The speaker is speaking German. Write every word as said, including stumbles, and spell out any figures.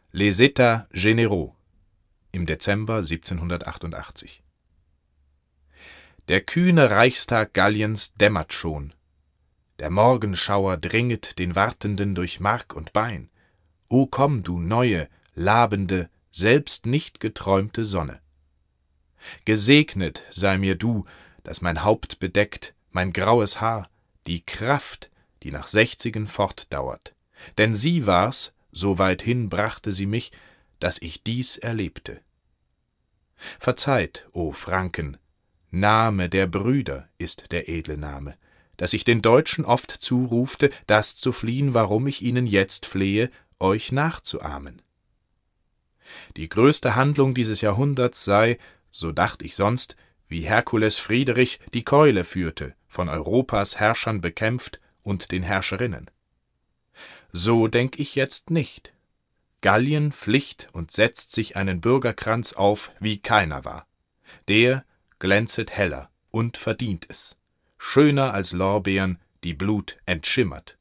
Les États Généraux im Dezember siebzehnhundertachtundachtzig. Der kühne Reichstag Galliens dämmert schon. Der Morgenschauer dringet den Wartenden durch Mark und Bein. O komm, du neue, labende, selbst nicht geträumte Sonne. Gesegnet sei mir du, das mein Haupt bedeckt, mein graues Haar, die Kraft, die nach Sechzigen fortdauert. Denn sie war's, so weit hin brachte sie mich, dass ich dies erlebte. Verzeiht, o Franken, Name der Brüder ist der edle Name, dass ich den Deutschen oft zurufte, das zu fliehen, warum ich ihnen jetzt flehe, euch nachzuahmen. Die größte Handlung dieses Jahrhunderts sei, so dacht ich sonst, wie Herkules Friedrich die Keule führte, von Europas Herrschern bekämpft und den Herrscherinnen. So denk ich jetzt nicht. Gallien pflicht und setzt sich einen Bürgerkranz auf, wie keiner war. Der glänzet heller und verdient es, schöner als Lorbeeren, die Blut entschimmert.